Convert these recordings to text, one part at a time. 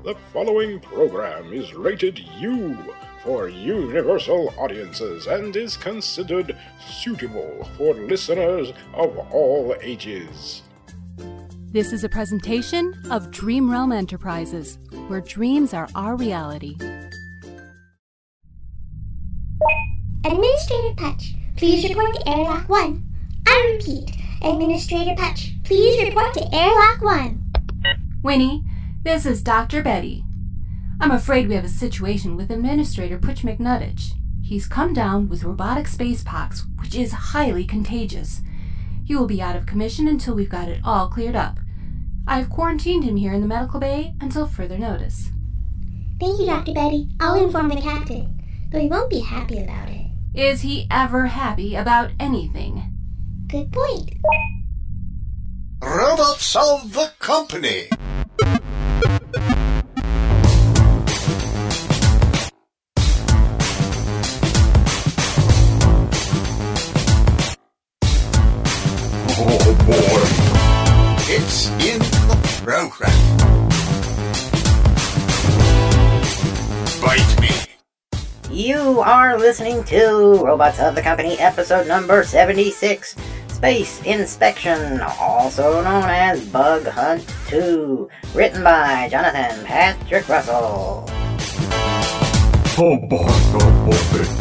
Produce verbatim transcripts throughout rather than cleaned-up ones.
The following program is rated U for universal audiences and is considered suitable for listeners of all ages. This is a presentation of Dream Realm Enterprises, where dreams are our reality. Administrator Putch, please report to Airlock one. I repeat, Administrator Putch, please report to Airlock one. Winnie, this is Doctor Betty. I'm afraid we have a situation with Administrator Putch McNuttich. He's come down with robotic space pox, which is highly contagious. He will be out of commission until we've got it all cleared up. I've quarantined him here in the medical bay until further notice. Thank you, Doctor Betty. I'll inform the captain, though he won't be happy about it. Is he ever happy about anything? Good point. Robots of the company. Oh boy, It's in the program. Bite me. You are listening to Robots of the Company, episode number seventy-six, Space Inspection, also known as Bug Hunt two, written by Jonathan Patrick Russell. oh boy, oh boy.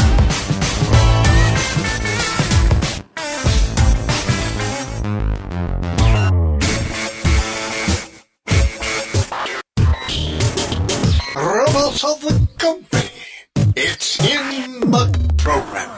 Robots of the company. It's in the program.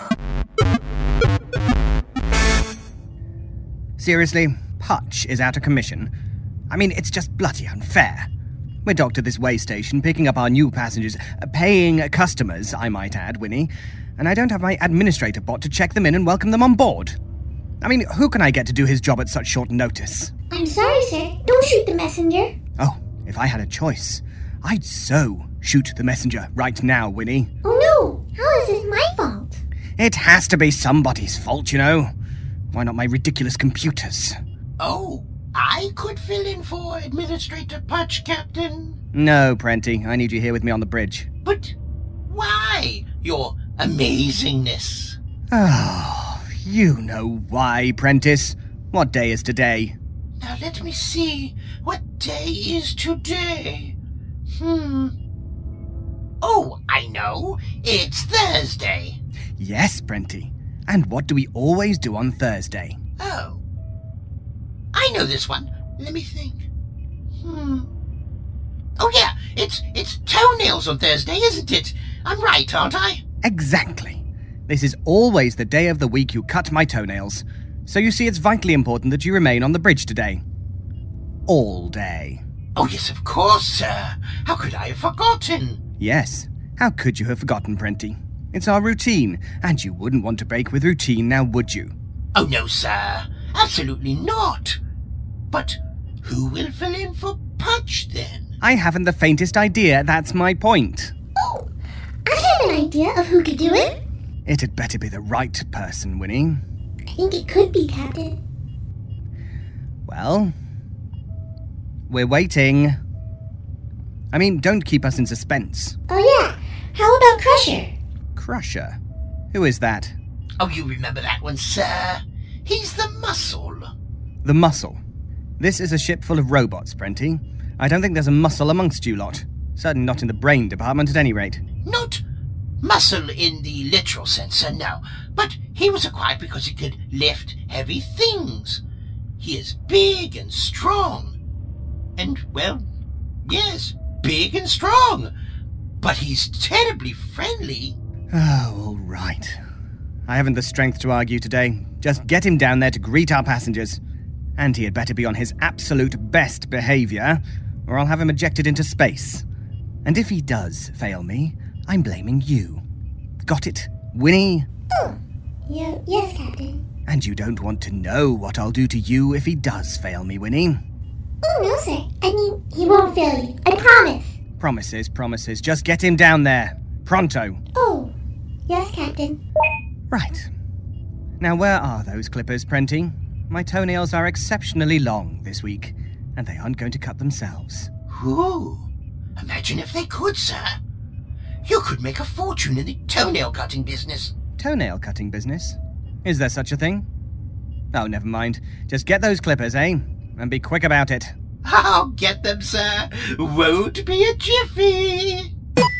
Seriously, Putch is out of commission. I mean, it's just bloody unfair. We're docked at this way station, picking up our new passengers, uh, paying customers, I might add, Winnie, and I don't have my administrator bot to check them in and welcome them on board. I mean, who can I get to do his job at such short notice? I'm sorry, sir. Don't shoot the messenger. Oh, if I had a choice, I'd so shoot the messenger right now, Winnie. Oh no! How is it my fault? It has to be somebody's fault, you know. Why not my ridiculous computers? Oh, I could fill in for Administrator Putch, Captain. No, Prenty, I need you here with me on the bridge. But why, Your Amazingness? Oh, you know why, Prentice. What day is today? Now let me see. What day is today? Hmm. Oh, I know. It's Thursday. Yes, Prenty. And what do we always do on Thursday? Oh. I know this one. Let me think. Hmm. Oh yeah, it's it's toenails on Thursday, isn't it? I'm right, aren't I? Exactly. This is always the day of the week you cut my toenails. So you see, it's vitally important that you remain on the bridge today. All day. Oh yes, of course, sir. How could I have forgotten? Yes. How could you have forgotten, Prenty? It's our routine, and you wouldn't want to break with routine now, would you? Oh no, sir. Absolutely not. But who will fill in for Putch, then? I haven't the faintest idea, that's my point. Oh, I have an idea of who could do it. It had better be the right person, Winnie. I think it could be, Captain. Well, we're waiting. I mean, don't keep us in suspense. Oh yeah, how about Crusher? Crusher? Who is that? Oh, you remember that one, sir. He's the muscle. The muscle. This is a ship full of robots, Prenty. I don't think there's a muscle amongst you lot. Certainly not in the brain department, at any rate. Not muscle in the literal sense, sir, no. But he was acquired because he could lift heavy things. He is big and strong. And, well, yes, big and strong. But he's terribly friendly. Oh, all right. I haven't the strength to argue today. Just get him down there to greet our passengers. And he had better be on his absolute best behaviour, or I'll have him ejected into space. And if he does fail me, I'm blaming you. Got it, Winnie? Oh, yeah, yes, Captain. And you don't want to know what I'll do to you if he does fail me, Winnie. Oh, no, sir. I mean, he won't fail you. I promise. Promises, promises. Just get him down there. Pronto. Oh, yes, Captain. Right. Now, where are those clippers, Prenty? My toenails are exceptionally long this week, and they aren't going to cut themselves. Ooh, Imagine if they could, sir. You could make a fortune in the toenail cutting business. Toenail cutting business? Is there such a thing? Oh, never mind. Just get those clippers, eh? And be quick about it. I'll get them, sir. Won't be a jiffy.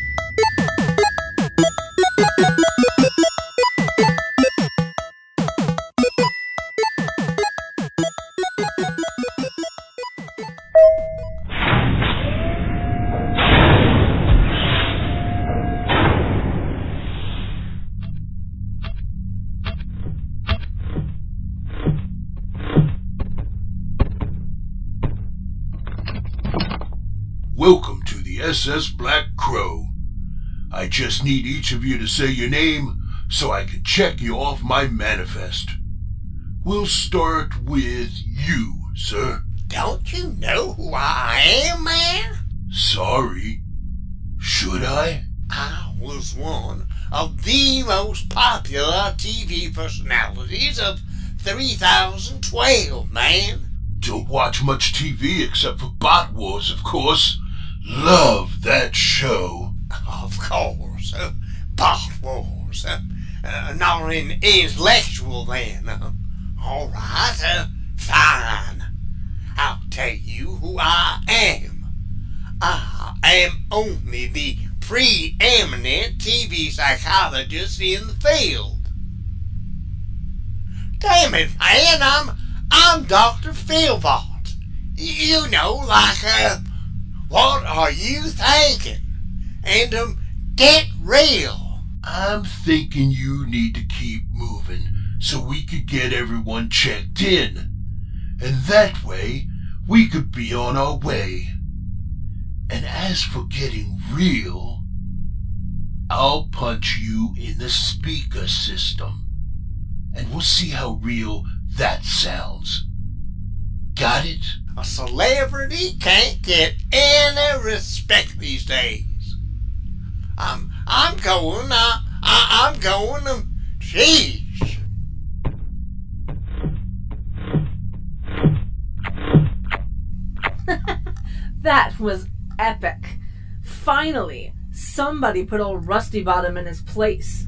Welcome to the S S Black Crow. I just need each of you to say your name so I can check you off my manifest. We'll start with you, sir. Don't you know who I am, man? Sorry. Should I? I was one of the most popular T V personalities of three thousand twelve, man. Don't watch much T V except for Bot Wars, of course. Love that show. Of course. Uh, Bot Wars. Uh, uh, not an intellectual, then. Uh, all right. Uh, fine. I'll tell you who I am. I am only the preeminent T V psychologist in the field. Damn it, man, I'm, I'm Doctor Philbot. You know, like, uh, what are you thinking? And, um, get real. I'm thinking you need to keep moving so we could get everyone checked in. And that way, we could be on our way. And as for getting real, I'll punch you in the speaker system. And we'll see how real that sounds. Got it? A celebrity can't get any respect these days. I'm, I'm going, uh, I, I'm going, um, sheesh. That was epic. Finally, somebody put old Rusty Bottom in his place.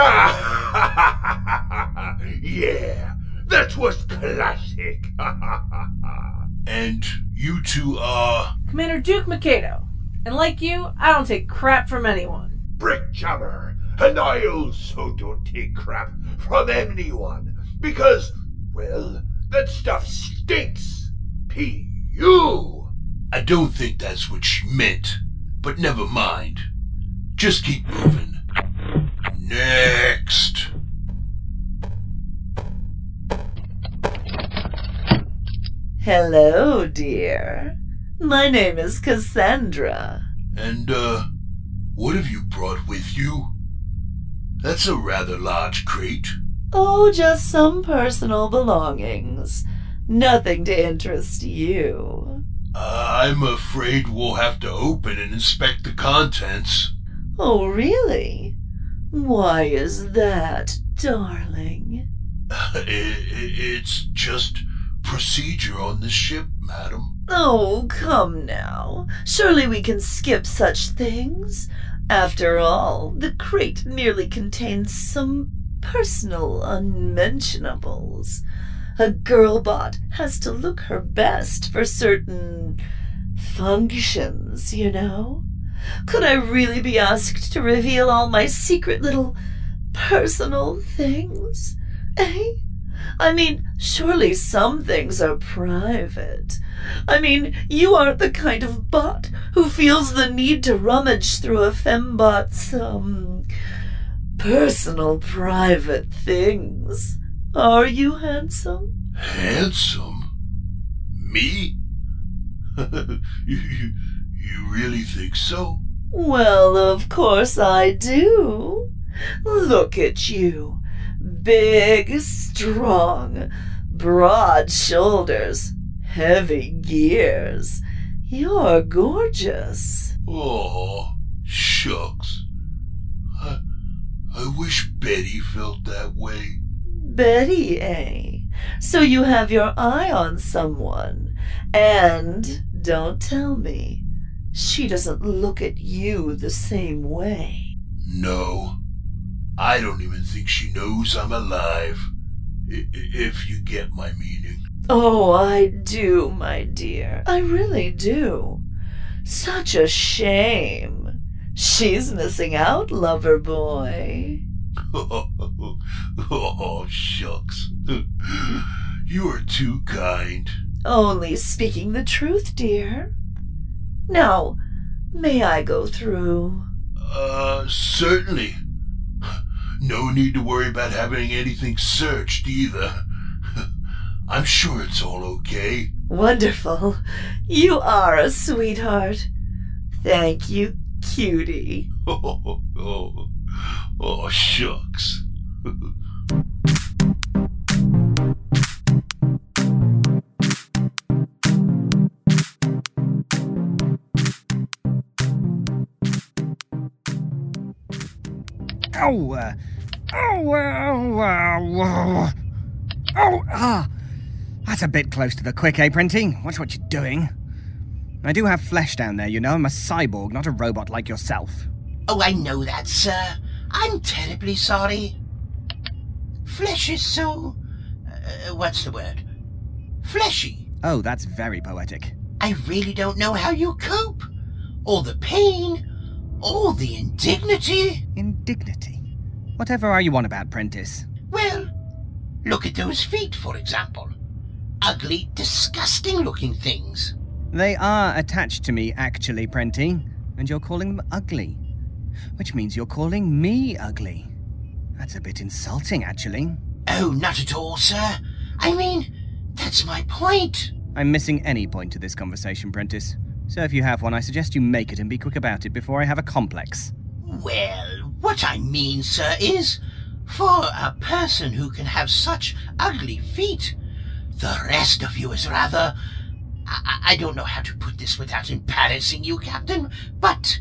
Yeah, that was classic. And you two are... Commander Duke Mikado. And like you, I don't take crap from anyone. Brick Jummer. And I also don't take crap from anyone. Because, well, that stuff stinks. P U. I don't think that's what she meant. But never mind. Just keep moving. Next. Hello, dear. My name is Cassandra. And, uh, what have you brought with you? That's a rather large crate. Oh, just some personal belongings. Nothing to interest you. Uh, I'm afraid we'll have to open and inspect the contents. Oh, really? Why is that, darling? it, it's just procedure on the ship, madam. Oh, come now. Surely we can skip such things. After all, the crate merely contains some personal unmentionables. A girl bot has to look her best for certain functions, you know? Could I really be asked to reveal all my secret little personal things? Eh? I mean, surely some things are private. I mean, you aren't the kind of bot who feels the need to rummage through a fembot's, um, personal private things. Are you handsome? Handsome? Me? you, you, you really think so? Well, of course I do. Look at you. Big, strong, broad shoulders, heavy gears. You're gorgeous. Oh, shucks. I, I wish Betty felt that way. Betty, eh? So you have your eye on someone. And, don't tell me, She doesn't look at you the same way. No. I don't even think she knows I'm alive. I- if you get my meaning. Oh, I do, my dear. I really do. Such a shame. She's missing out, lover boy. Oh, shucks. You are too kind. Only speaking the truth, dear. Now, may I go through? Uh, certainly. No need to worry about having anything searched either. I'm sure it's all okay. Wonderful. You are a sweetheart. Thank you, cutie. Oh, oh, oh shucks. Ow! Uh, ow! Ow! Ow! Oh! Ah! That's a bit close to the quick, eh, Prenty? Watch what you're doing. I do have flesh down there, you know. I'm a cyborg, not a robot like yourself. Oh, I know that, sir. I'm terribly sorry. Flesh is so... Uh, what's the word? Fleshy. Oh, that's very poetic. I really don't know how you cope. All the pain, all the indignity. Indignity? Whatever are you on about, Prentice? Well, look at those feet, for example. Ugly, disgusting-looking things. They are attached to me, actually, Prenty, and you're calling them ugly. Which means you're calling me ugly. That's a bit insulting, actually. Oh, not at all, sir. I mean, that's my point. I'm missing any point to this conversation, Prentice. So if you have one, I suggest you make it and be quick about it before I have a complex. Well, what I mean, sir, is, for a person who can have such ugly feet, the rest of you is rather... I, I don't know how to put this without embarrassing you, Captain, but...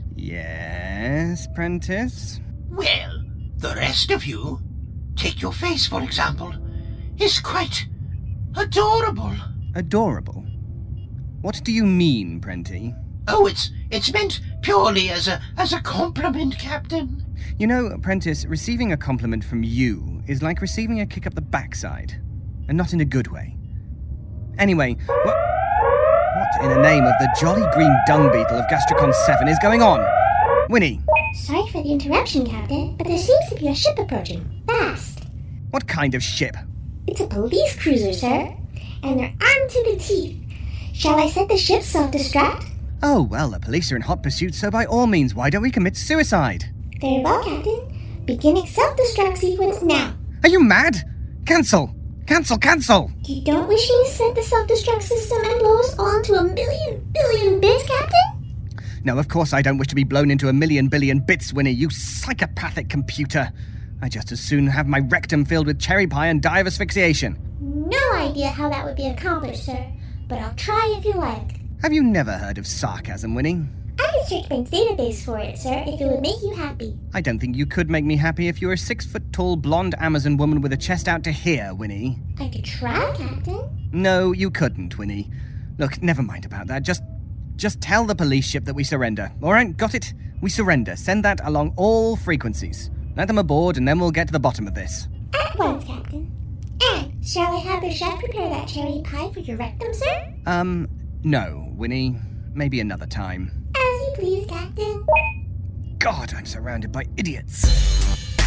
Yes, Prentice? Well, the rest of you, take your face, for example, is quite adorable. Adorable? What do you mean, Prenty? Oh, it's it's meant purely as a as a compliment, Captain. You know, Prentice, receiving a compliment from you is like receiving a kick up the backside, and not in a good way. Anyway, what, what in the name of the jolly green dung beetle of Gastricon seven is going on? Winnie! Sorry for the interruption, Captain, but there seems to be a ship approaching. Fast. What kind of ship? It's a police cruiser, sir, and they're armed to the teeth. Shall I set the ship self-destruct? Oh, well, the police are in hot pursuit, so by all means, why don't we commit suicide? Very well, Captain. Beginning self-destruct sequence now. Are you mad? Cancel! Cancel, cancel! You don't wish me to set the self-destruct system and blow us all into a million billion bits, Captain? No, of course I don't wish to be blown into a million billion bits, Winnie, you psychopathic computer. I just as soon have my rectum filled with cherry pie and die of asphyxiation. No idea how that would be accomplished, sir, but I'll try if you like. Have you never heard of sarcasm, Winnie? I can search Brain's database for it, sir, if it would make you happy. I don't think you could make me happy if you were a six-foot-tall blonde Amazon woman with a chest out to here, Winnie. I could try, Captain. No, you couldn't, Winnie. Look, never mind about that. Just, just tell the police ship that we surrender. All right, got it? We surrender. Send that along all frequencies. Let them aboard, and then we'll get to the bottom of this. At once, Captain. And shall I have the chef prepare that cherry pie for your rectum, sir? Um, no, Winnie. Maybe another time. As you please, Captain. God, I'm surrounded by idiots.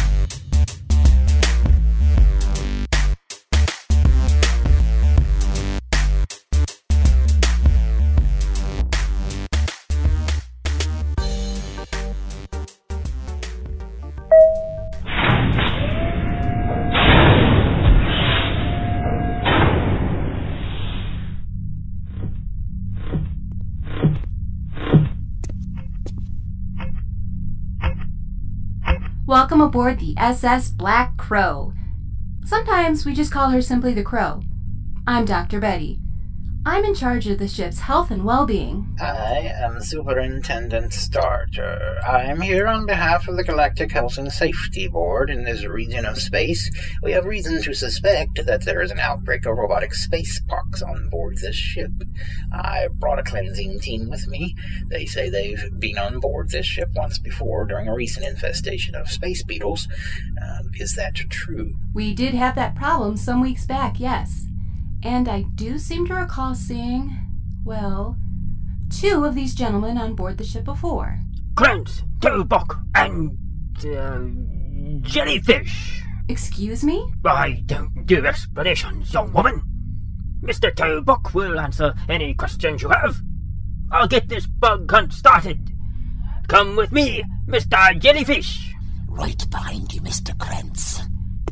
Welcome aboard the S S Black Crow. Sometimes we just call her simply the Crow. I'm Doctor Betty. I'm in charge of the ship's health and well-being. I am Superintendent Starter. I am here on behalf of the Galactic Health and Safety Board in this region of space. We have reason to suspect that there is an outbreak of robotic space pox on board this ship. I brought a cleansing team with me. They say they've been on board this ship once before during a recent infestation of space beetles. Um, is that true? We did have that problem some weeks back, yes. And I do seem to recall seeing, well, two of these gentlemen on board the ship before. Krantz, Toebok, and, uh, Jellyfish. Excuse me? I don't do explanations, young woman. Mister Toebok will answer any questions you have. I'll get this bug hunt started. Come with me, Mister Jellyfish. Right behind you, Mister Krantz.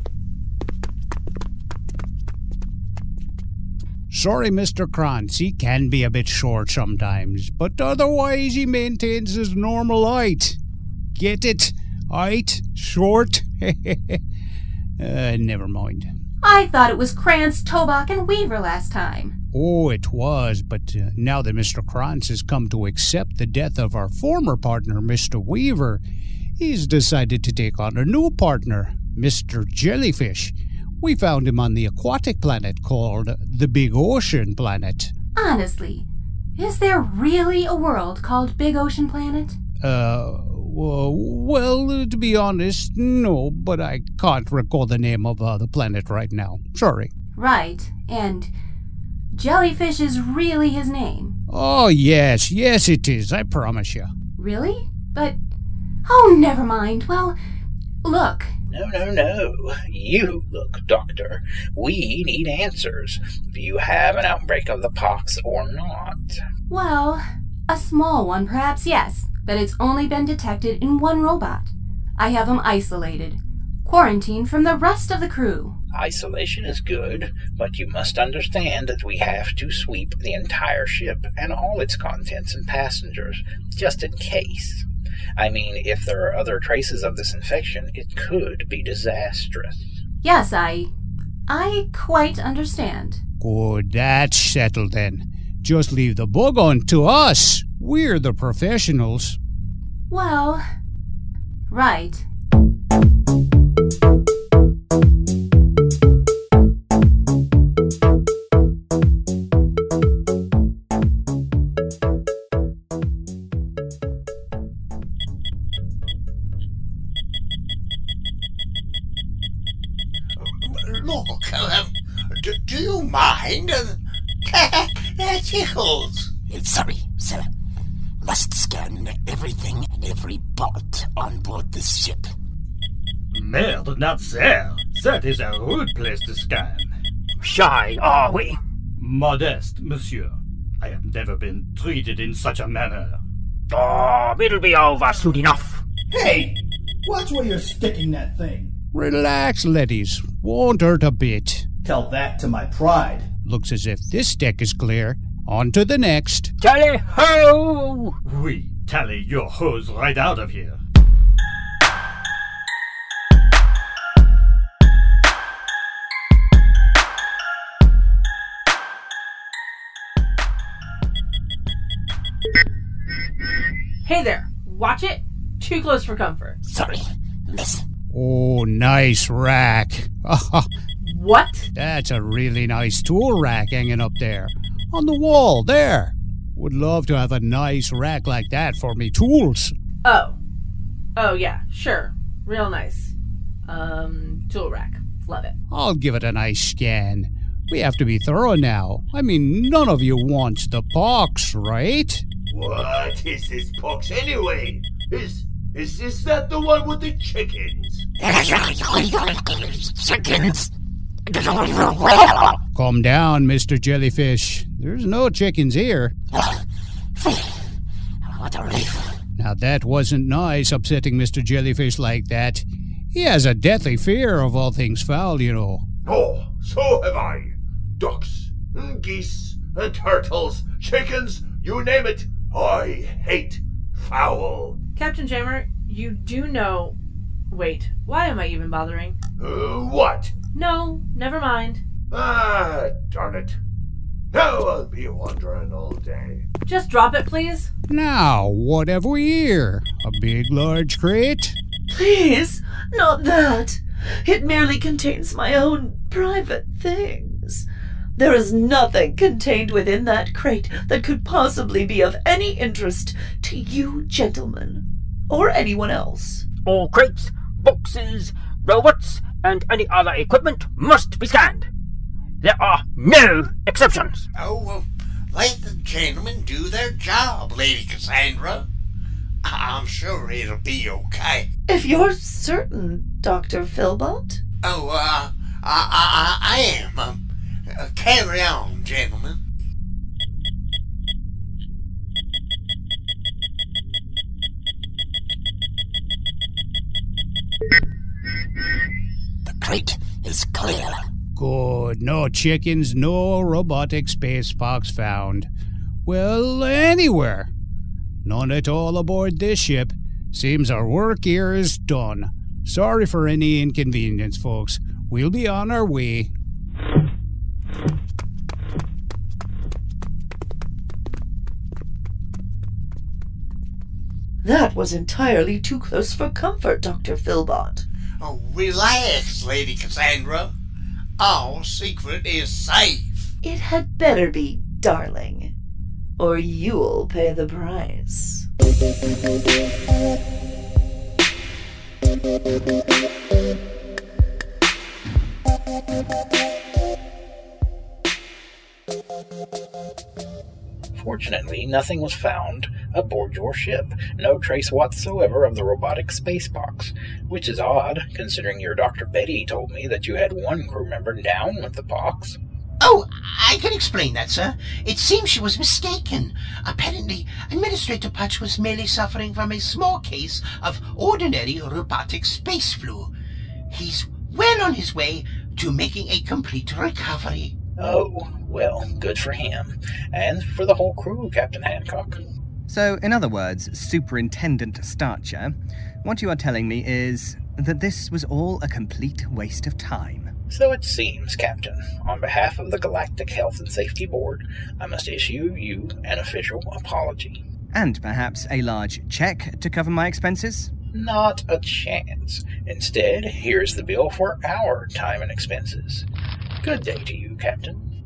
Sorry, Mister Krantz, he can be a bit short sometimes, but otherwise he maintains his normal height. Get it? Height? Short? uh, never mind. I thought it was Krantz, Toebok, and Weaver last time. Oh, it was, but uh, now that Mister Krantz has come to accept the death of our former partner, Mister Weaver, he's decided to take on a new partner, Mister Jellyfish. We found him on the aquatic planet called the Big Ocean Planet. Honestly, is there really a world called Big Ocean Planet? Uh, well, to be honest, no, but I can't recall the name of uh, the planet right now. Sorry. Right, and Jellyfish is really his name. Oh, yes, yes it is, I promise you. Really? But, oh, never mind. Well, look. No, no, no. You look, Doctor. We need answers. Do you have an outbreak of the pox or not? Well, a small one perhaps, yes, but it's only been detected in one robot. I have him isolated, quarantined from the rest of the crew. Isolation is good, but you must understand that we have to sweep the entire ship and all its contents and passengers, just in case. I mean, if there are other traces of this infection, it could be disastrous. Yes, I... I quite understand. Good, that's settled then. Just leave the bug on to us. We're the professionals. Well, right. Look, um, do, do you mind? That tickles. Sorry, sir. Must scan everything and every bolt on board this ship. Merde, not there. That is a rude place to scan. Shy, are we? Modeste, monsieur. I have never been treated in such a manner. Oh, it'll be over soon enough. Hey, watch where you're sticking that thing. Relax, laddies. Won't hurt a bit. Tell that to my pride. Looks as if this deck is clear. On to the next. Tally-ho! We tally your hose right out of here. Hey there. Watch it. Too close for comfort. Sorry, miss. Oh, nice rack. What? That's a really nice tool rack hanging up there. On the wall, there. Would love to have a nice rack like that for me tools. Oh. Oh, yeah, sure. Real nice. Um, tool rack. Love it. I'll give it a nice scan. We have to be thorough now. I mean, none of you wants the pox, right? What is this pox anyway? Is is is that the one with the chickens? Chickens? Calm down, Mister Jellyfish. There's no chickens here. What a relief. Now that wasn't nice, upsetting Mister Jellyfish like that. He has a deathly fear of all things foul, you know. Oh, so have I. Ducks, and geese, and turtles, chickens, you name it. I hate foul. Captain Jammer, you do know... Wait, why am I even bothering? Uh, what? No, never mind. Ah, darn it. Now I'll be wondering all day. Just drop it, please. Now, what have we here? A big, large crate? Please, not that. It merely contains my own private things. There is nothing contained within that crate that could possibly be of any interest to you gentlemen, or anyone else. All crates, boxes, robots, and any other equipment must be scanned. There are no exceptions. Oh, well, let the gentlemen do their job, Lady Cassandra. I'm sure it'll be okay. If you're certain, Doctor Philbot. Oh, uh, I, I, I am. Um, uh, carry on, gentlemen. The crate is clear. Good. No chickens, no robotic space fox found. Well, anywhere. None at all aboard this ship. Seems our work here is done. Sorry for any inconvenience, folks. We'll be on our way. That was entirely too close for comfort, Doctor Philbot. Oh, relax, Lady Cassandra. Our secret is safe. It had better be, darling, or you'll pay the price. Fortunately, nothing was found aboard your ship. No trace whatsoever of the robotic space box, which is odd, considering your Doctor Betty told me that you had one crew member down with the box. Oh, I can explain that, sir. It seems she was mistaken. Apparently, Administrator Patch was merely suffering from a small case of ordinary robotic space flu. He's well on his way to making a complete recovery. Oh, well, good for him. And for the whole crew, Captain Hancock. So, in other words, Superintendent Starcher, what you are telling me is that this was all a complete waste of time. So it seems, Captain. On behalf of the Galactic Health and Safety Board, I must issue you an official apology. And perhaps a large check to cover my expenses? Not a chance. Instead, here's the bill for our time and expenses. Good day to you, Captain.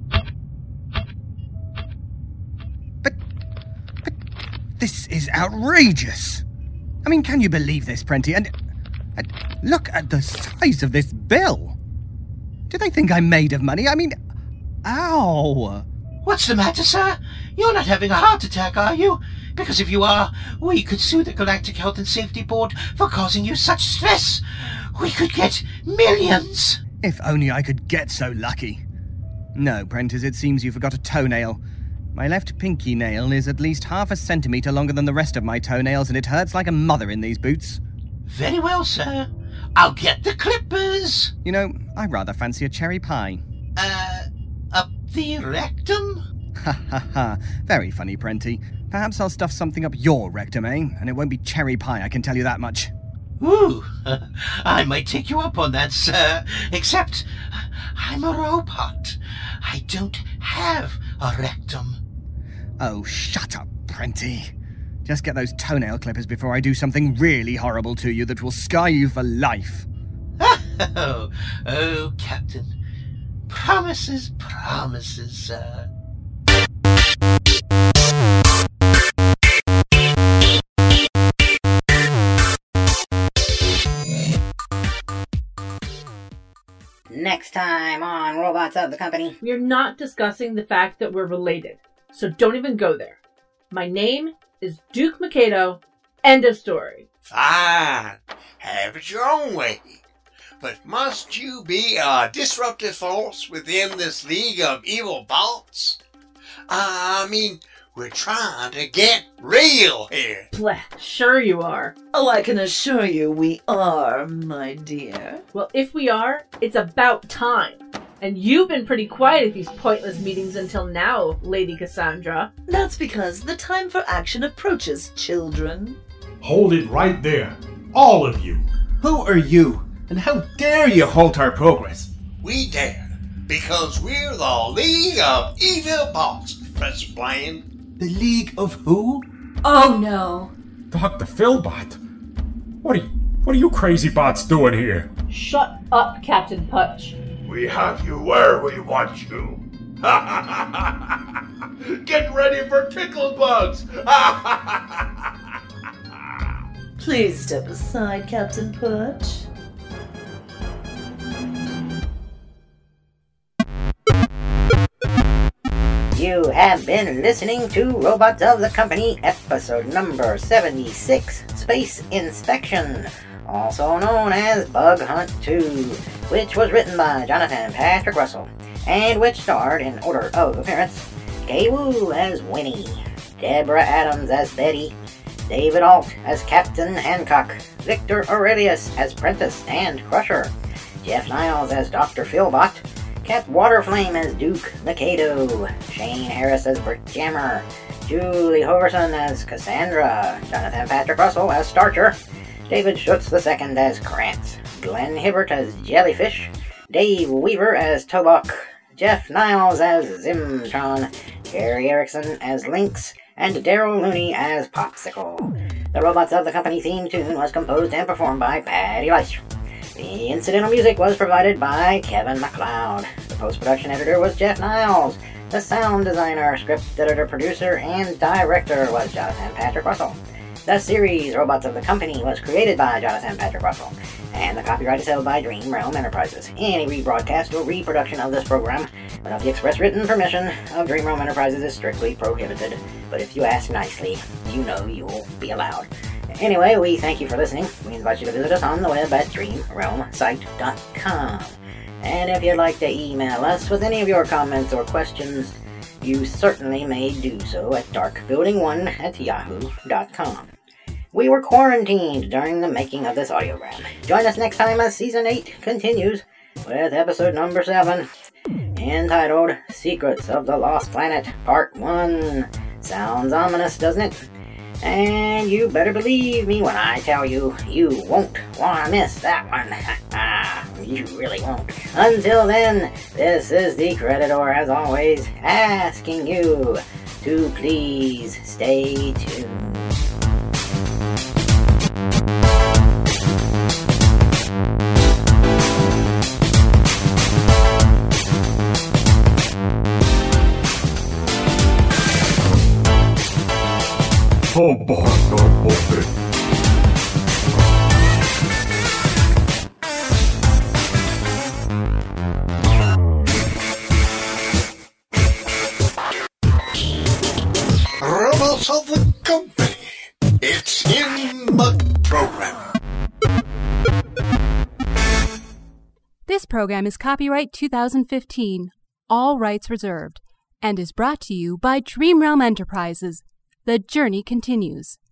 But, but, this is outrageous. I mean, can you believe this, Prenty? And, and look at the size of this bill. Do they think I'm made of money? I mean, ow. What's the matter, sir? You're not having a heart attack, are you? Because if you are, we could sue the Galactic Health and Safety Board for causing you such stress. We could get millions. If only I could get so lucky. No, Prentice, it seems you forgot a toenail. My left pinky nail is at least half a centimetre longer than the rest of my toenails, and it hurts like a mother in these boots. Very well, sir. I'll get the clippers. You know, I rather fancy a cherry pie. Uh, up the rectum? Ha ha ha. Very funny, Prenty. Perhaps I'll stuff something up your rectum, eh? And it won't be cherry pie, I can tell you that much. Ooh, I might take you up on that, sir. Except, I'm a robot. I don't have a rectum. Oh, shut up, Prenty. Just get those toenail clippers before I do something really horrible to you that will scar you for life. Oh, oh, Captain. Promises, promises, sir. Next time on Robots of the Company. We're not discussing the fact that we're related, so don't even go there. My name is Duke Mikado. End of story. Fine. Have it your own way. But must you be a disruptive force within this league of evil bots? I mean, we're trying to get real here. Bleh, sure you are. Oh, I can assure you we are, my dear. Well, if we are, it's about time. And you've been pretty quiet at these pointless meetings until now, Lady Cassandra. That's because the time for action approaches, children. Hold it right there. All of you. Who are you? And how dare you halt our progress? We dare Because we're the League of Evil Bots, Professor Bland. The League of who? Oh no. Doctor Philbot? What are you, what are you crazy bots doing here? Shut up, Captain Putch. We have you where we want you. Get ready for tickle bugs. Please step aside, Captain Putch. You have been listening to Robots of the Company, episode number seventy-six, Space Inspection, also known as Bug Hunt two, which was written by Jonathan Patrick Russell, and which starred, in order of appearance, Kay Wu as Winnie, Deborah Adams as Betty, David Alt as Captain Hancock, Victor Aurelius as Prentice and Crusher, Jeff Niles as Doctor Philbot, Cat Waterflame as Duke Mikado, Shane Harris as Brick Jammer, Julie Hoverson as Cassandra, Jonathan Patrick Russell as Starcher, David Schutz the second as Krantz, Glenn Hibbert as Jellyfish, Dave Weaver as Tobok, Jeff Niles as Zimtron, Gary Erickson as Lynx, and Daryl Looney as Popsicle. The Robots of the Company theme tune was composed and performed by Patty Leister. The incidental music was provided by Kevin MacLeod. The post-production editor was Jeff Niles. The sound designer, script editor, producer, and director was Jonathan Patrick Russell. The series Robots of the Company was created by Jonathan Patrick Russell, and the copyright is held by Dream Realm Enterprises. Any rebroadcast or reproduction of this program without the express written permission of Dream Realm Enterprises is strictly prohibited. But if you ask nicely, you know you will be allowed. Anyway, we thank you for listening. We invite you to visit us on the web at dream realm site dot com. And if you'd like to email us with any of your comments or questions, you certainly may do so at dark building one at yahoo dot com. We were quarantined during the making of this audiogram. Join us next time as Season eight continues with episode number seven, entitled Secrets of the Lost Planet, Part one. Sounds ominous, doesn't it? And you better believe me when I tell you, you won't want to miss that one. You really won't. Until then, this is the Creditor, as always, asking you to please stay tuned. Oh boy, oh boy. Robots of the Company. It's in the program. This program is copyright two thousand fifteen, all rights reserved, and is brought to you by Dream Realm Enterprises. The journey continues.